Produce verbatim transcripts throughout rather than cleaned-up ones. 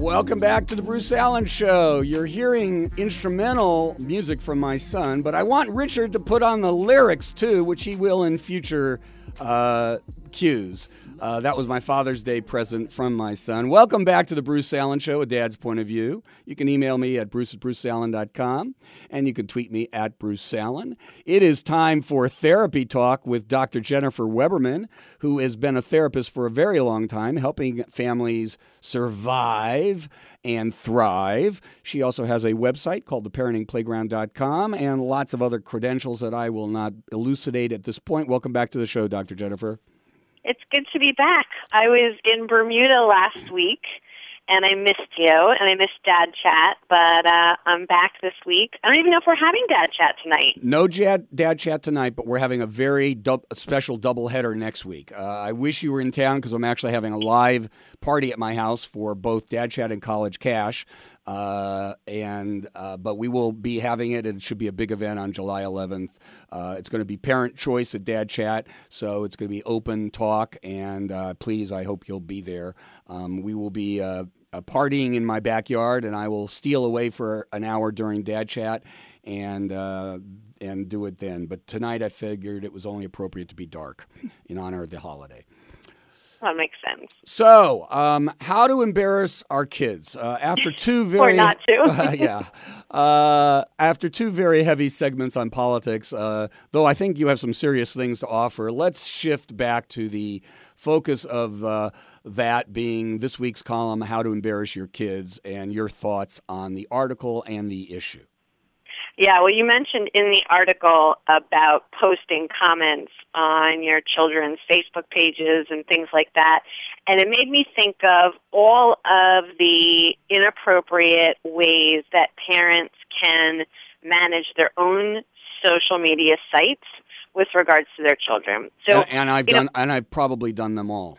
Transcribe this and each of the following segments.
Welcome back to the Bruce Allen Show. You're hearing instrumental music from my son, but I want Richard to put on the lyrics too, which he will in future uh, cues. Uh, that was my Father's Day present from my son. Welcome back to the Bruce Allen Show, A Dad's Point of View. You can email me at bruce at bruce allen dot com, and you can tweet me at Bruce Allen. It is time for Therapy Talk with Doctor Jennifer Weberman, who has been a therapist for a very long time, helping families survive and thrive. She also has a website called the parenting playground dot com and lots of other credentials that I will not elucidate at this point. Welcome back to the show, Doctor Jennifer. It's good to be back. I was in Bermuda last week, and I missed you, and I missed Dad Chat, but uh, I'm back this week. I don't even know if we're having Dad Chat tonight. No Dad, Dad Chat tonight, but we're having a very dub, a special doubleheader next week. Uh, I wish you were in town because I'm actually having a live party at my house for both Dad Chat and College Cash. Uh, and uh, but we will be having it, and it should be a big event on July eleventh. Uh, it's going to be parent choice at Dad Chat, so it's going to be open talk, and uh, please, I hope you'll be there. Um, we will be uh, uh, partying in my backyard, and I will steal away for an hour during Dad Chat and uh, and do it then. But tonight I figured it was only appropriate to be dark in honor of the holiday. That makes sense. So, um, how to embarrass our kids uh, after two very or not to, uh, yeah, uh, after two very heavy segments on politics. Uh, though I think you have some serious things to offer. Let's shift back to the focus of uh, that being this week's column, "How to Embarrass Your Kids," and your thoughts on the article and the issue. Yeah, well, you mentioned in the article about posting comments on your children's Facebook pages and things like that, and it made me think of all of the inappropriate ways that parents can manage their own social media sites with regards to their children. So, and, and I've done, know, and I've probably done them all.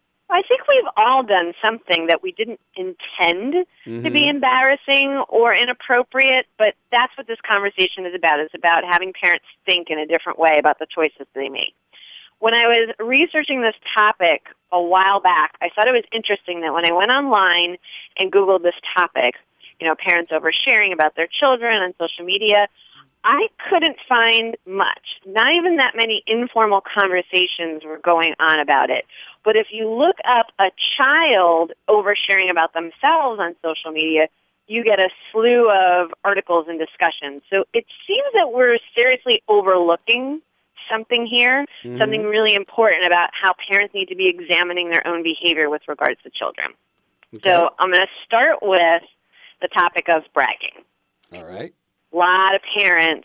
I think we've all done something that we didn't intend mm-hmm. to be embarrassing or inappropriate, but that's what this conversation is about. It's about having parents think in a different way about the choices they make. When I was researching this topic a while back, I thought it was interesting that when I went online and Googled this topic, you know, parents oversharing about their children on social media, I couldn't find much. Not even that many informal conversations were going on about it. But if you look up a child oversharing about themselves on social media, you get a slew of articles and discussions. So it seems that we're seriously overlooking something here, mm-hmm. something really important about how parents need to be examining their own behavior with regards to children. Okay. So I'm going to start with the topic of bragging. All right. A lot of parents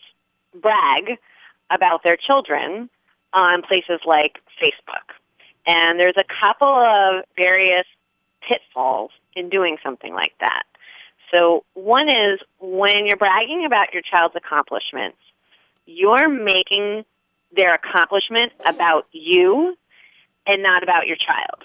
brag about their children on places like Facebook. And there's a couple of various pitfalls in doing something like that. So one is when you're bragging about your child's accomplishments, you're making their accomplishment about you and not about your child.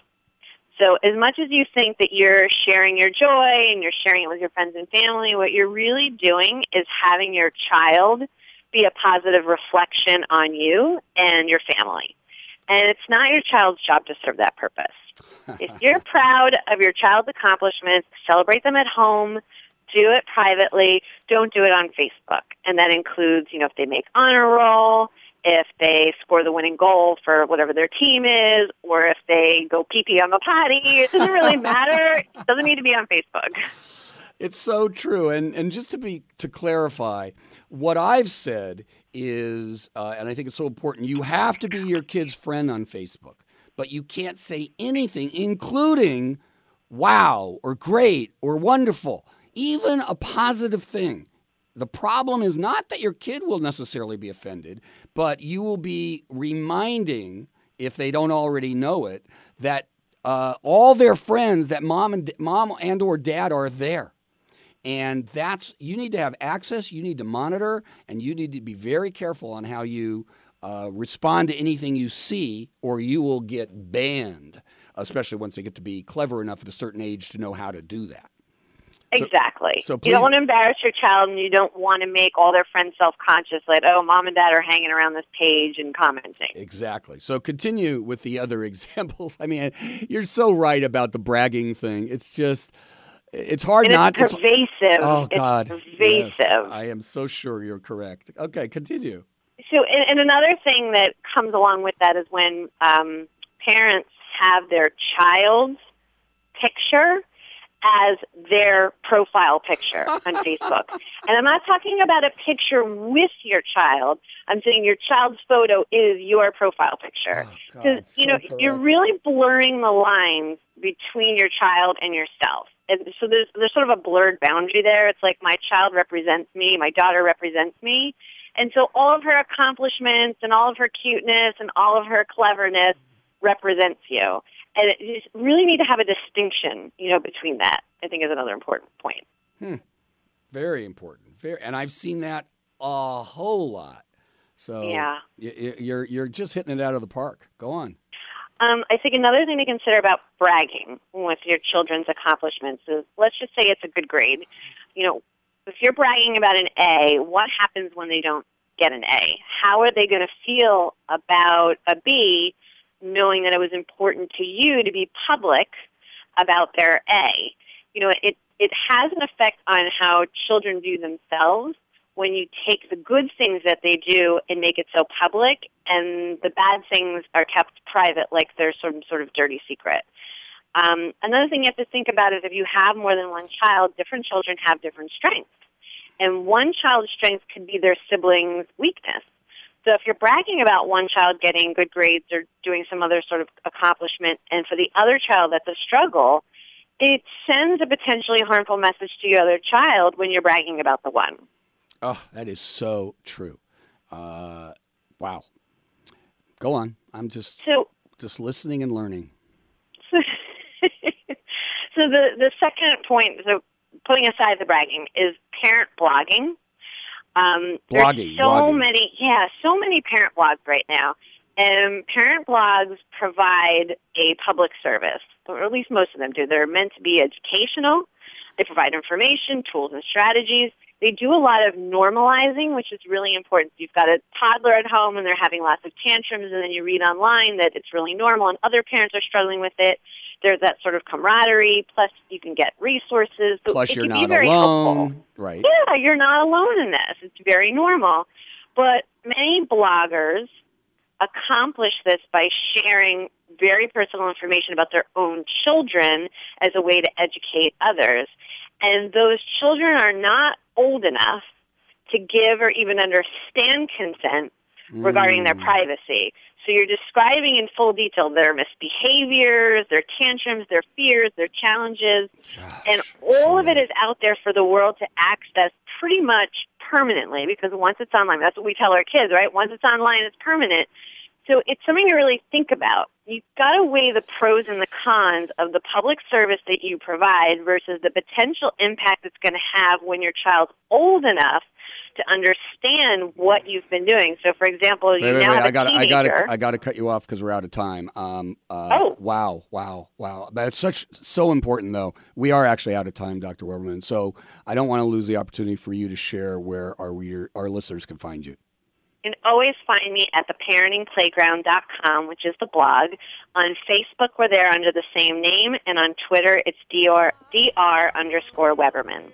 So as much as you think that you're sharing your joy and you're sharing it with your friends and family, what you're really doing is having your child be a positive reflection on you and your family. And it's not your child's job to serve that purpose. If you're proud of your child's accomplishments, celebrate them at home, do it privately, don't do it on Facebook. And that includes, you know, if they make honor roll, if they score the winning goal for whatever their team is, or if they go pee-pee on the potty. It doesn't really matter. It doesn't need to be on Facebook. It's so true. And and just to be to clarify, what I've said is, uh, and I think it's so important, you have to be your kid's friend on Facebook, but you can't say anything, including wow or great or wonderful, even a positive thing. The problem is not that your kid will necessarily be offended, but you will be reminding, if they don't already know it, that uh, all their friends, that mom and mom and or dad are there. And that's, you need to have access, you need to monitor, and you need to be very careful on how you uh, respond to anything you see, or you will get banned, especially once they get to be clever enough at a certain age to know how to do that. Exactly. So, so please, you don't want to embarrass your child, and you don't want to make all their friends self-conscious, like, oh, mom and dad are hanging around this page and commenting. Exactly. So continue with the other examples. I mean, you're so right about the bragging thing. It's just, It's hard and not. It's pervasive. It's, oh God, it's pervasive. Yes, I am so sure you're correct. Okay, continue. So, and, and another thing that comes along with that is when um, parents have their child's picture as their profile picture on Facebook. And I'm not talking about a picture with your child. I'm saying your child's photo is your profile picture. Because, oh, you know, so you're really blurring the lines between your child and yourself. And so there's, there's sort of a blurred boundary there. It's like my child represents me, my daughter represents me. And so all of her accomplishments and all of her cuteness and all of her cleverness represents you. And it, you just really need to have a distinction, you know, between that, I think, is another important point. Hmm. Very important. Very, and I've seen that a whole lot. So yeah. y- you're you're just hitting it out of the park. Go on. Um, I think another thing to consider about bragging with your children's accomplishments is, let's just say it's a good grade. You know, if you're bragging about an A, what happens when they don't get an A? How are they going to feel about a B, knowing that it was important to you to be public about their A? You know, it, it has an effect on how children view themselves when you take the good things that they do and make it so public, and the bad things are kept private, like they're some sort of dirty secret. Um, another thing you have to think about is if you have more than one child, different children have different strengths. And one child's strength could be their sibling's weakness. So if you're bragging about one child getting good grades or doing some other sort of accomplishment, and for the other child that's a struggle, it sends a potentially harmful message to your other child when you're bragging about the one. Oh, that is so true. Uh, wow. Go on. I'm just so, just listening and learning. So, so the, the second point, so putting aside the bragging, is parent blogging. Um, blogging. There's so blogging. many, yeah, so many parent blogs right now. And parent blogs provide a public service, or at least most of them do. They're meant to be educational. They provide information, tools, and strategies. They do a lot of normalizing, which is really important. You've got a toddler at home and they're having lots of tantrums, and then you read online that it's really normal and other parents are struggling with it. There's that sort of camaraderie, plus you can get resources. So plus it you're can not be very alone. helpful. Right. Yeah, you're not alone in this. It's very normal. But many bloggers accomplish this by sharing very personal information about their own children as a way to educate others. And those children are not old enough to give or even understand consent regarding mm. their privacy. So you're describing in full detail their misbehaviors, their tantrums, their fears, their challenges, Gosh, and all of it is out there for the world to access pretty much permanently, because once it's online, that's what we tell our kids, right? Once it's online, it's permanent. So it's something to really think about. You've got to weigh the pros and the cons of the public service that you provide versus the potential impact it's going to have when your child's old enough to understand what you've been doing. So, for example, you wait, wait, now wait. have a I gotta, teenager. I got I got to cut you off because we're out of time. Um, uh, oh, wow, wow, wow! That's such so important, though. We are actually out of time, Doctor Weberman. So I don't want to lose the opportunity for you to share where our reader, our listeners can find you. You can always find me at the parenting playground dot com, which is the blog. On Facebook, we're there under the same name, and on Twitter, it's dr, dr underscore Weberman.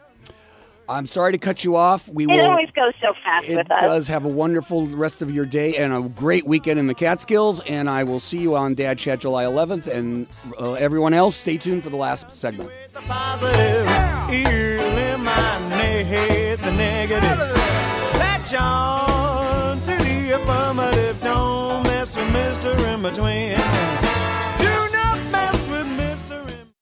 I'm sorry to cut you off. We it will, always goes so fast with us. It does. Have a wonderful rest of your day and a great weekend in the Catskills, and I will see you on Dad Chat July eleventh, and uh, everyone else, stay tuned for the last segment. The positive, eliminate the negative. That's all.